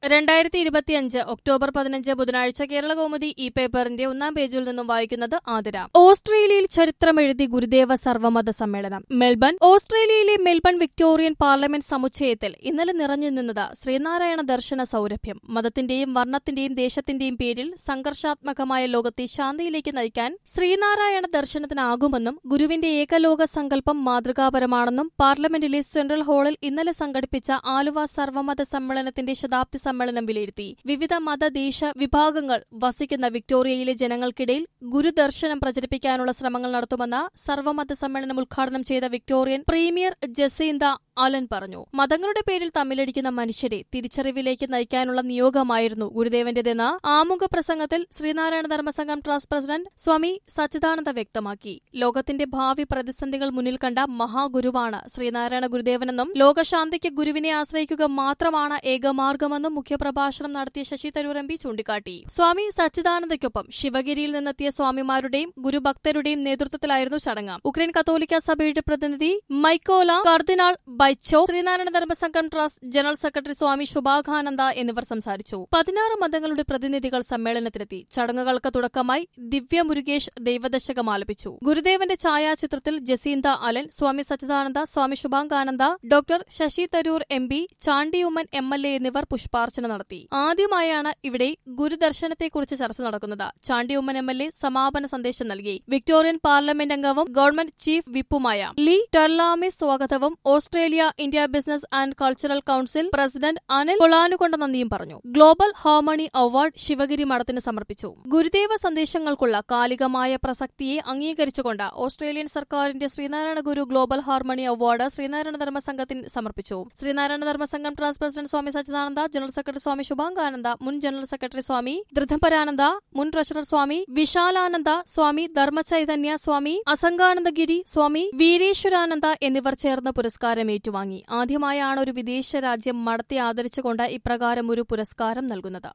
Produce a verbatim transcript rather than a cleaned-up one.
രണ്ടായിരത്തി ഇരുപത്തിയഞ്ച് ഒക്ടോബർ പതിനഞ്ച് ബുധനാഴ്ച കേരളകൗമുദി ഈ പേപ്പറിന്റെ ഒന്നാം പേജിൽ നിന്നും വായിക്കുന്നത് ആതിര. ഓസ്ട്രേലിയയിൽ ചരിത്രമെഴുതി ഗുരുദേവ സർവമത സമ്മേളനം മെൽബൺ. ഓസ്ട്രേലിയയിലെ മെൽബൺ വിക്ടോറിയൻ പാർലമെന്റ് സമുച്ചയത്തിൽ ഇന്നലെ നിറഞ്ഞു നിന്നത് ശ്രീനാരായണ ദർശന സൗരഭ്യം. മതത്തിന്റെയും വർണ്ണത്തിന്റെയും ദേശത്തിന്റെയും പേരിൽ സംഘർഷാത്മകമായ ലോകത്തെ ശാന്തിയിലേക്ക് നയിക്കാൻ ശ്രീനാരായണ ദർശനത്തിനാകുമെന്നും ഗുരുവിന്റെ ഏകലോക സങ്കല്പം മാതൃകാപരമാണെന്നും പാർലമെന്റിലെ സെൻട്രൽ ഹാളിൽ ഇന്നലെ സംഘടിപ്പിച്ച ആലുവ സർവമത സമ്മേളനത്തിന്റെ ശതാബ്ദി സമ്മേളനം വിലയിരുത്തി. വിവിധ മതദേശ വിഭാഗങ്ങൾ വസിക്കുന്ന വിക്ടോറിയയിലെ ജനങ്ങൾക്കിടയിൽ ഗുരുദർശനം പ്രചരിപ്പിക്കാനുള്ള ശ്രമങ്ങൾ നടത്തുമെന്ന് സർവമത സമ്മേളനം ഉദ്ഘാടനം ചെയ്ത വിക്ടോറിയൻ പ്രീമിയർ ജസീന്ത അലൻ പറഞ്ഞു. മതങ്ങളുടെ പേരിൽ തമ്മിലടിക്കുന്ന മനുഷ്യരെ തിരിച്ചറിവിലേക്ക് നയിക്കാനുള്ള നിയോഗമായിരുന്നു ഗുരുദേവന്റേതെന്ന് ആമുഖ പ്രസംഗത്തിൽ ശ്രീനാരായണ ധർമ്മസംഘം ട്രസ്റ്റ് പ്രസിഡന്റ് സ്വാമി സച്ചിദാനന്ദ വ്യക്തമാക്കി. ലോകത്തിന്റെ ഭാവി പ്രതിസന്ധികൾ മുന്നിൽ കണ്ട മഹാഗുരുവാണ് ശ്രീനാരായണ ഗുരുദേവനെന്നും ലോകശാന്തിക്ക് ഗുരുവിനെ ആശ്രയിക്കുക മാത്രമാണ് ഏകമാർഗമെന്നും മുഖ്യപ്രഭാഷണം നടത്തിയ ശശി തരൂർ എം പി ചൂണ്ടിക്കാട്ടി. സ്വാമി സച്ചിദാനന്ദയ്ക്കൊപ്പം ശിവഗിരിയിൽ നിന്നെത്തിയ സ്വാമിമാരുടെയും ഗുരുഭക്തരുടെയും നേതൃത്വത്തിലായിരുന്നു ചടങ്ങ്. ഉക്രൈൻ കത്തോലിക്ക സഭയുടെ പ്രതിനിധി മൈക്കോല കർദിനാൾ Bychok, Sreenarayana Dharmasangham trust general secretary Swami Subhakananda എന്നിവർ സംസാരിച്ചു. പതിനാറ് മതങ്ങളുടെ പ്രതിനിധികൾ സമ്മേളനത്തിലെത്തി. ചടങ്ങുകൾക്ക് തുടക്കമായി ദിവ്യ മുരുകേഷ് ദൈവദശകം ആലപിച്ചു. ഗുരുദേവന്റെ ഛായാചിത്രത്തിൽ Jacinta Allan, Swami Sachidananda, Swami Subhakananda, doctor Shashi Tharoor M P, Chandy Oommen M L A എന്നിവർ പുഷ്പാർച്ചന നടത്തി. ആദ്യമായാണ് ഇവിടെ ഗുരുദർശനത്തെക്കുറിച്ച് ചർച്ച നടക്കുന്നത്. ചാണ്ടിയുമ്മൻ എം എൽ എ സമാപന സന്ദേശം നൽകി. വിക്ടോറിയൻ പാർലമെന്റ് അംഗവും ഗവൺമെന്റ് ചീഫ് വിപ്പുമായ ലീ ടെർലാമിസ് സ്വാഗതവും Australia India business and cultural council president Anil Kolanukonda നന്ദിയും പറഞ്ഞു. ഗ്ലോബൽ ഹാർമണി അവാർഡ് ശിവഗിരി മഠത്തിന് സമർപ്പിച്ചു. ഗുരുദേവ സന്ദേശങ്ങൾക്കുള്ള കാലികമായ പ്രസക്തിയെ അംഗീകരിച്ചുകൊണ്ട് ഓസ്ട്രേലിയൻ സർക്കാരിന്റെ Sreenarayana Guru global harmony award Sreenarayana ധർമ്മസംഘത്തിന് സമർപ്പിച്ചു. Sreenarayana Dharmasangham trust president Swami Sachidananda, general secretary Swami Subhakananda, മുൻ ജനറൽ സെക്രട്ടറി സ്വാമി ധൃതംബരാനന്ദ, മുൻ ട്രഷറർ സ്വാമി വിശാലാനന്ദ, സ്വാമി ധർമ്മചൈതന്യ, സ്വാമി അസംഗാനന്ദഗിരി, സ്വാമി വീരേശ്വരാനന്ദ എന്നിവർ ചേർന്ന് പുരസ്കാരം ഏറ്റുവാങ്ങി. ആദ്യമായാണ് ഒരു വിദേശ രാജ്യം മഠത്തെ ആദരിച്ചുകൊണ്ട് ഇപ്രകാരം ഒരു പുരസ്കാരം നൽകുന്നത്.